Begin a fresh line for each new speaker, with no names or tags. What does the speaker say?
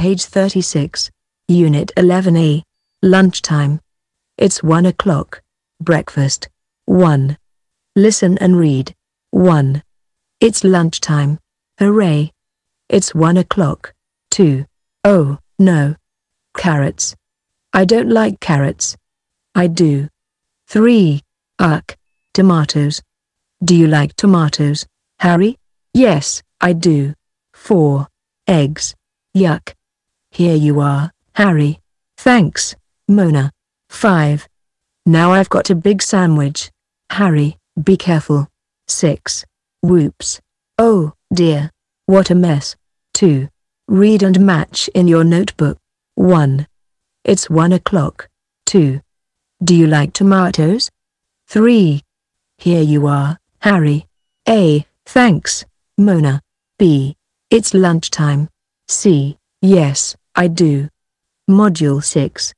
Page 36. Unit 11A. Lunchtime. It's 1 o'clock. Breakfast. 1. Listen and read. 1. It's lunchtime. Hooray. It's 1 o'clock. 2. Oh, no. Carrots. I don't like carrots. I do. 3. Ugh. Tomatoes. Do you like tomatoes, Harry? Yes, I do. 4. Eggs. Yuck. Here you are, Harry. Thanks, Mona. 5. Now I've got a big sandwich. Harry, be careful. 6. Whoops. Oh, dear. What a mess. 2. Read and match in your notebook. 1. It's 1 o'clock. 2. Do you like tomatoes? 3. Here you are, Harry. A. Thanks, Mona. B. It's lunchtime. C. Yes, I do. Module 6.